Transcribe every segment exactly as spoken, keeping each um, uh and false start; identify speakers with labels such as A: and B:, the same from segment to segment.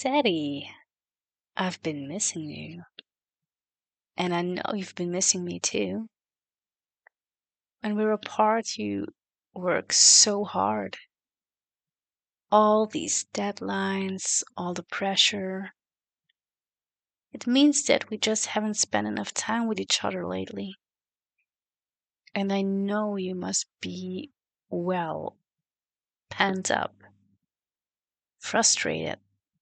A: Teddy, I've been missing you. And I know you've been missing me too. When we're apart, you work so hard. All these deadlines, all the pressure. It means that we just haven't spent enough time with each other lately. And I know you must be, well, pent up, frustrated.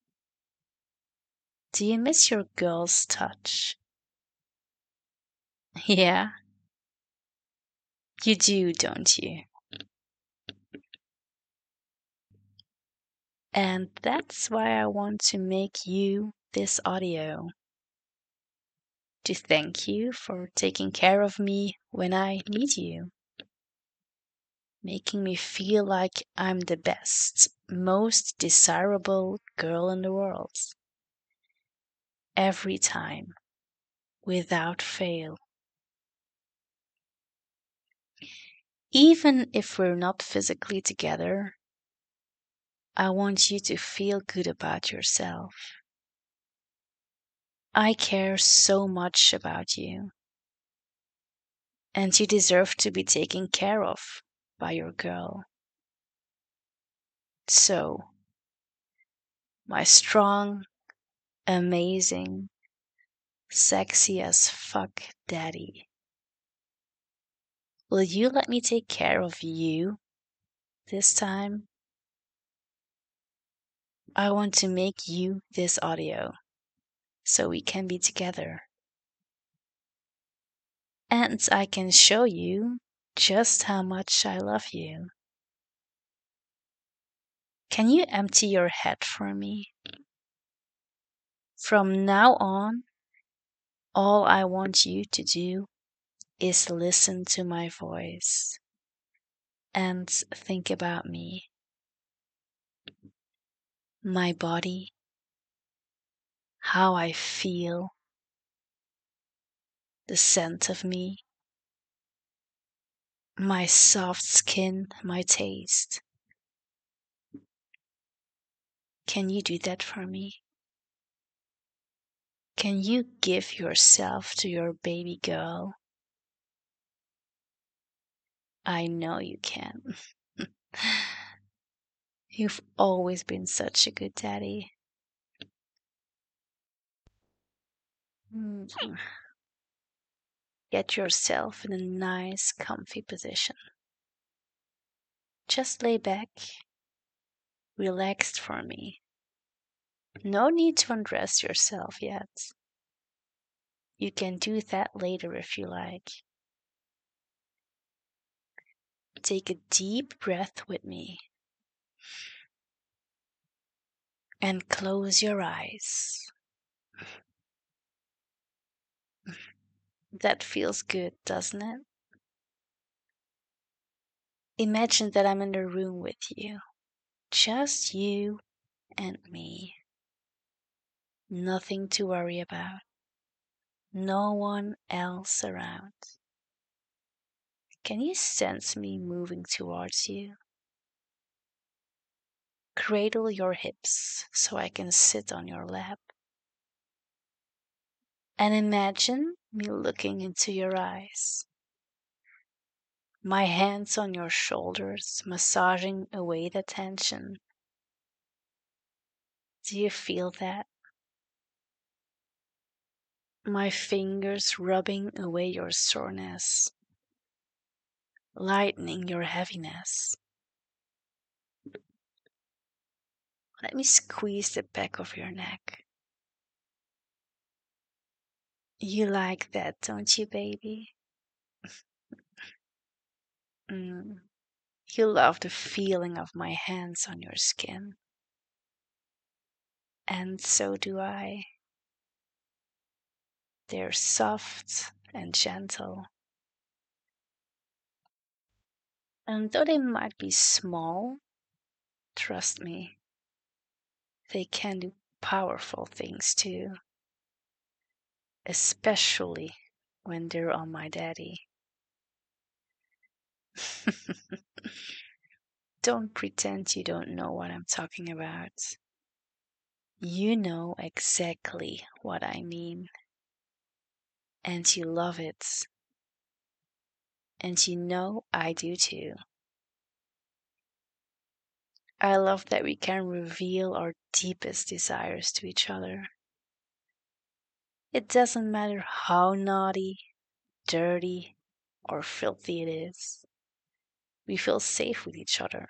A: Do you miss your girl's touch? Yeah, you do, don't you? And that's why I want to make you this audio to thank you for taking care of me when I need you, making me feel like I'm the best, most desirable girl in the world. Every time, without fail. Even if we're not physically together, I want you to feel good about yourself. I care so much about you, and you deserve to be taken care of by your girl. So, my strong, amazing, sexy as fuck daddy, will you let me take care of you this time? I want to make you this audio so we can be together. And I can show you just how much I love you. Can you empty your head for me? From now on, all I want you to do is listen to my voice and think about me, my body, how I feel, the scent of me, my soft skin, my taste. Can you do that for me? Can you give yourself to your baby girl? I know you can. You've always been such a good daddy. Mm. Get yourself in a nice, comfy position. Just lay back, relaxed for me. No need to undress yourself yet. You can do that later if you like. Take a deep breath with me and close your eyes. That feels good, doesn't it? Imagine that I'm in the room with you. Just you and me. Nothing to worry about. No one else around. Can you sense me moving towards you? Cradle your hips so I can sit on your lap. And imagine me looking into your eyes. My hands on your shoulders, massaging away the tension. Do you feel that? My fingers rubbing away your soreness, lightening your heaviness. Let me squeeze the back of your neck. You like that, don't you, baby? Mm. You love the feeling of my hands on your skin. And so do I. They're soft and gentle. And though they might be small, trust me, they can do powerful things too. Especially when they're on my daddy. Don't pretend you don't know what I'm talking about. You know exactly what I mean, and you love it, and you know I do too. I love that we can reveal our deepest desires to each other. It doesn't matter how naughty, dirty, or filthy it is. We feel safe with each other.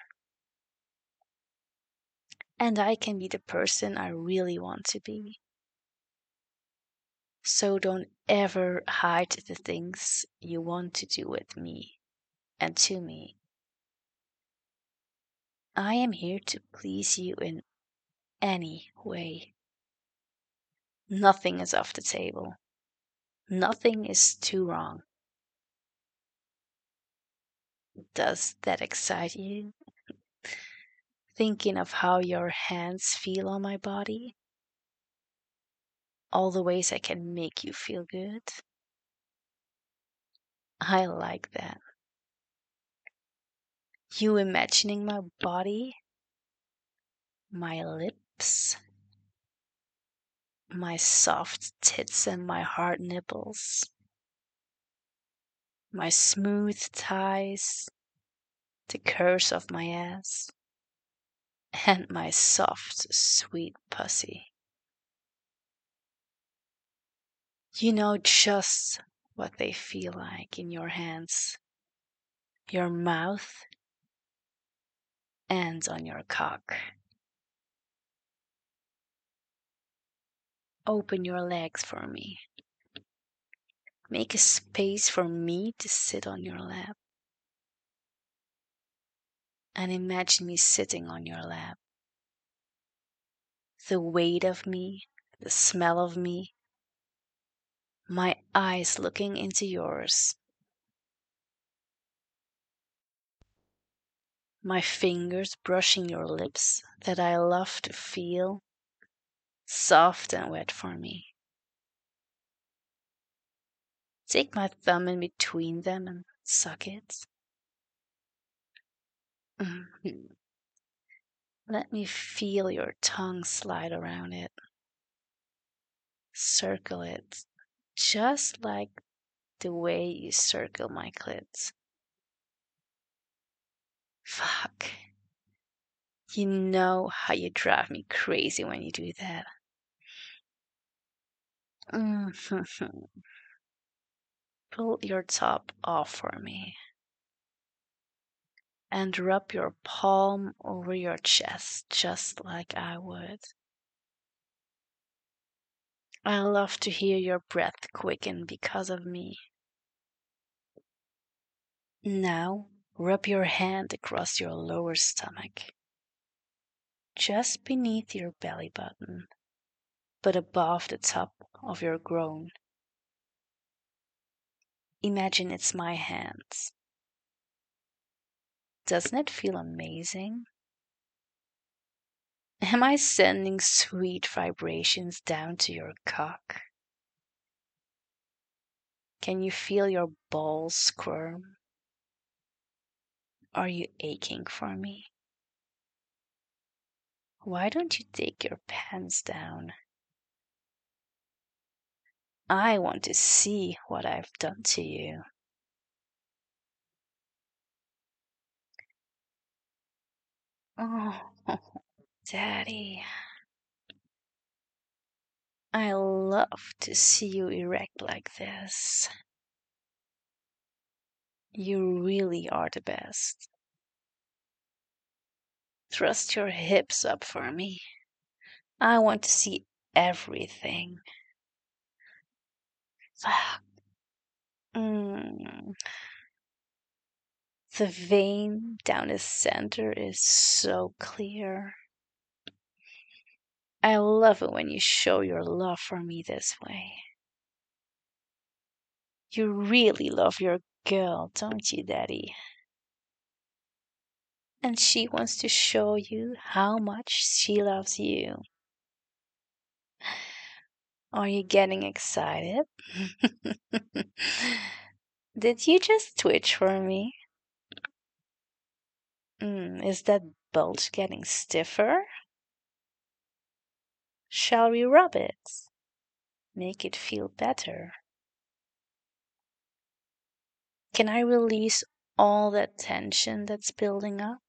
A: And I can be the person I really want to be. So don't ever hide the things you want to do with me and to me. I am here to please you in any way. Nothing is off the table. Nothing is too wrong. Does that excite you? Thinking of how your hands feel on my body? All the ways I can make you feel good? I like that. You imagining my body, my lips, my soft tits and my hard nipples, my smooth thighs, the curves of my ass, and my soft, sweet pussy. You know just what they feel like in your hands, your mouth, and on your cock. Open your legs for me. Make a space for me to sit on your lap. And imagine me sitting on your lap. The weight of me, the smell of me, my eyes looking into yours, my fingers brushing your lips that I love to feel soft and wet for me. Take my thumb in between them and suck it. Mhm. Let me feel your tongue slide around it. Circle it, just like the way you circle my clit. Fuck. You know how you drive me crazy when you do that. Mhm. Pull your top off for me and rub your palm over your chest just like I would. I love to hear your breath quicken because of me. Now, rub your hand across your lower stomach, just beneath your belly button, but above the top of your groin. Imagine it's my hands. Doesn't it feel amazing? Am I sending sweet vibrations down to your cock? Can you feel your balls squirm? Are you aching for me? Why don't you take your pants down? I want to see what I've done to you. Oh, Daddy. I love to see you erect like this. You really are the best. Thrust your hips up for me. I want to see everything. Fuck. Mm. The vein down the center is so clear. I love it when you show your love for me this way. You really love your girl, don't you, Daddy? And she wants to show you how much she loves you. Are you getting excited? Did you just twitch for me? Mm, is that bulge getting stiffer? Shall we rub it? Make it feel better? Can I release all that tension that's building up?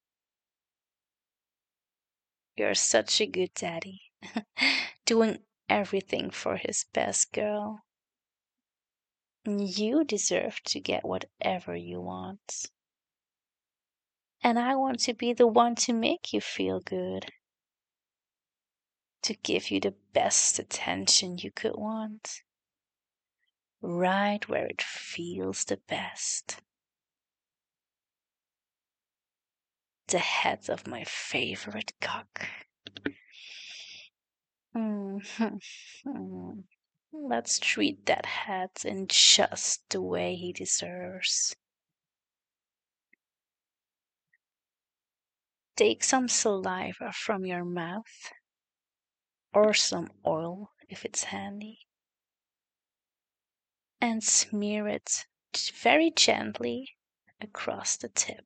A: You're such a good daddy, doing everything for his best girl. You deserve to get whatever you want. And I want to be the one to make you feel good, to give you the best attention you could want, right where it feels the best. The head of my favorite cock. Mm-hmm. Let's treat that head in just the way he deserves. Take some saliva from your mouth, or some oil if it's handy, and smear it very gently across the tip.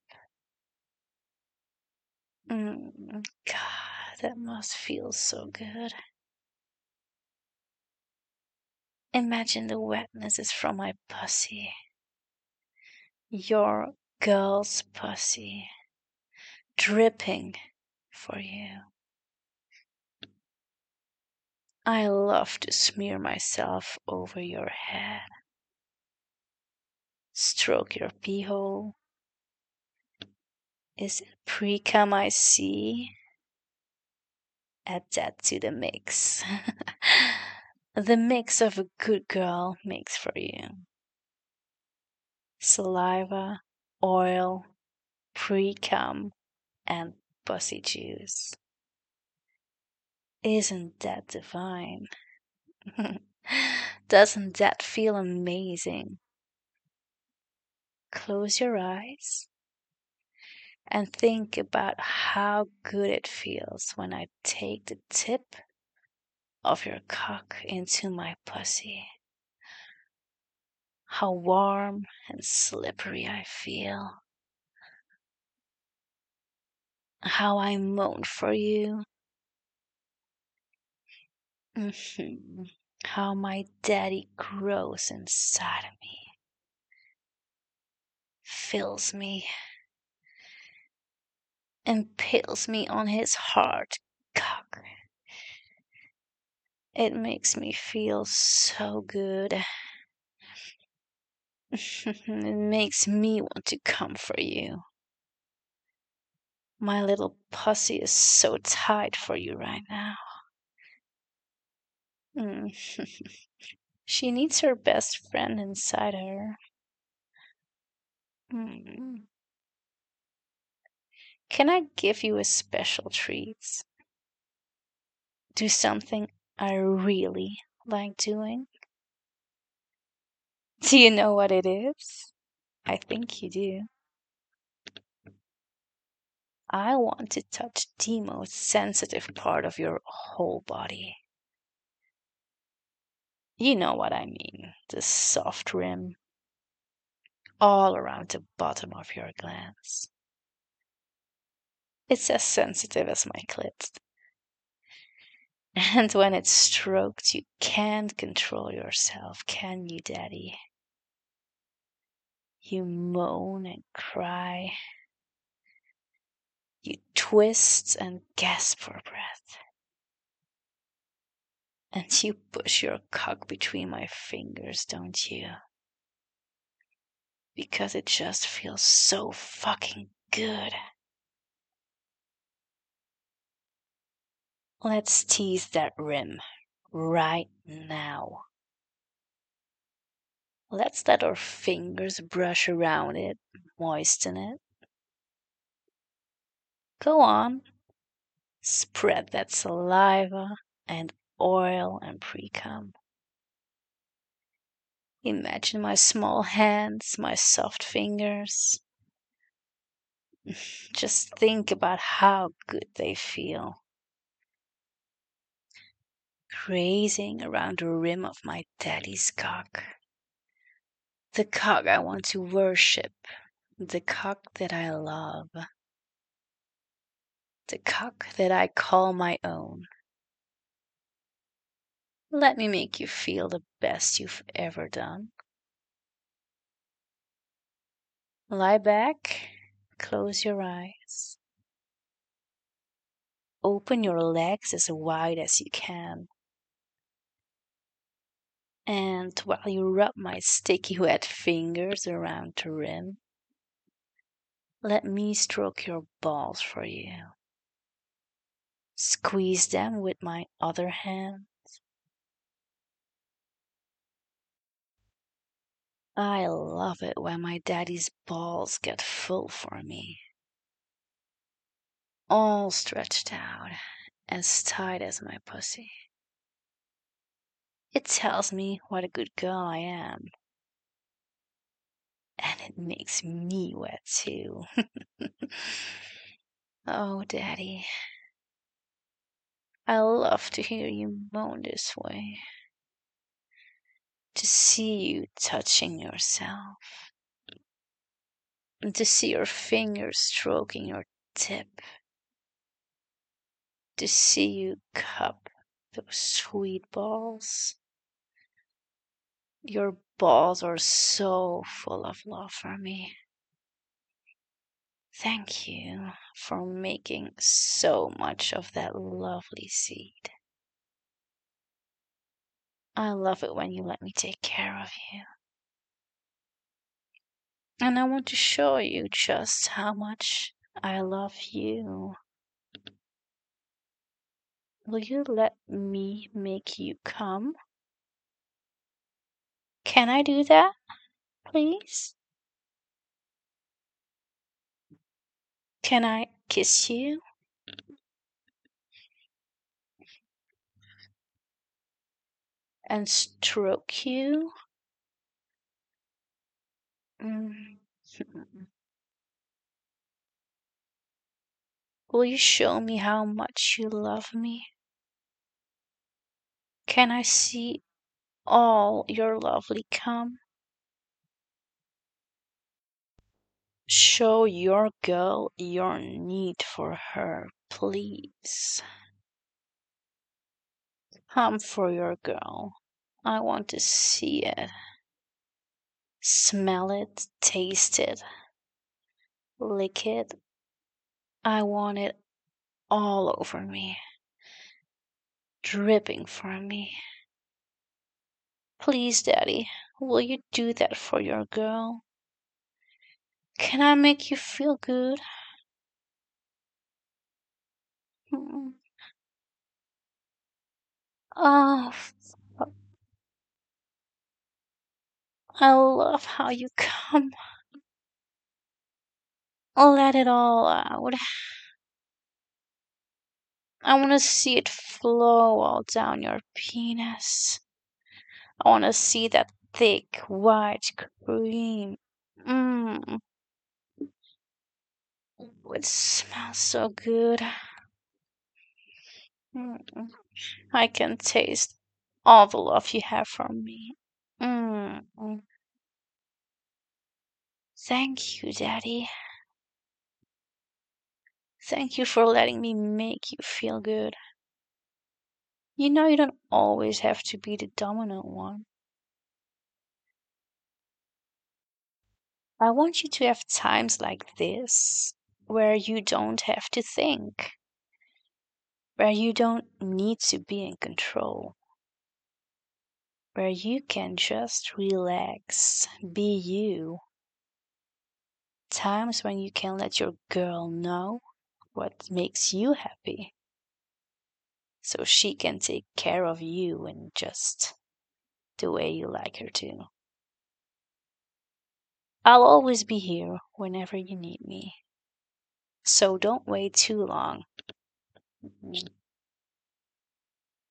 A: Mm, God, that must feel so good. Imagine the wetness is from my pussy. Your girl's pussy. Dripping for you. I love to smear myself over your head. Stroke your pee hole. Is it pre-cum I see? Add that to the mix. The mix of a good girl makes for you. Saliva, oil, pre-cum, and pussy juice. Isn't that divine? Doesn't that feel amazing? Close your eyes and think about how good it feels when I take the tip of your cock into my pussy. How warm and slippery I feel. How I moan for you. Mm-hmm. How my daddy grows inside of me. Fills me. Impales me on his hard cock. It makes me feel so good. It makes me want to come for you. My little pussy is so tight for you right now. Mm. She needs her best friend inside her. Mm. Can I give you a special treat? Do something I really like doing? Do you know what it is? I think you do. I want to touch the most sensitive part of your whole body. You know what I mean, the soft rim, all around the bottom of your glands. It's as sensitive as my clit. And when it's stroked, you can't control yourself, can you, Daddy? You moan and cry. You twist and gasp for breath. And you push your cock between my fingers, don't you? Because it just feels so fucking good. Let's tease that rim right now. Let's let our fingers brush around it, moisten it. Go on. Spread that saliva and oil and pre-cum. Imagine my small hands, my soft fingers. Just think about how good they feel. Grazing around the rim of my daddy's cock. The cock I want to worship. The cock that I love. The cock that I call my own. Let me make you feel the best you've ever done. Lie back, close your eyes. Open your legs as wide as you can. And while you rub my sticky wet fingers around the rim, let me stroke your balls for you. Squeeze them with my other hand. I love it when my daddy's balls get full for me. All stretched out, as tight as my pussy. It tells me what a good girl I am. And it makes me wet too. Oh, Daddy. I love to hear you moan this way. To see you touching yourself. And to see your fingers stroking your tip. To see you cup those sweet balls. Your balls are so full of love for me. Thank you for making so much of that lovely seed. I love it when you let me take care of you. And I want to show you just how much I love you. Will you let me make you come? Can I do that, please? Can I kiss you? And stroke you? Mm. Will you show me how much you love me? Can I see all your lovely cum? Show your girl your need for her, please. Come for your girl. I want to see it. Smell it, taste it, lick it. I want it all over me, dripping from me. Please, Daddy, will you do that for your girl? Can I make you feel good? Mm. Oh, I love how you come. Let it all out. I want to see it flow all down your penis. I want to see that thick white cream. Mmm. It smells so good. Mm. I can taste all the love you have for me. Mm. Thank you, Daddy. Thank you for letting me make you feel good. You know, you don't always have to be the dominant one. I want you to have times like this where you don't have to think, where you don't need to be in control, where you can just relax, be you. Times when you can let your girl know what makes you happy, so she can take care of you in just the way you like her to. I'll always be here whenever you need me, so don't wait too long.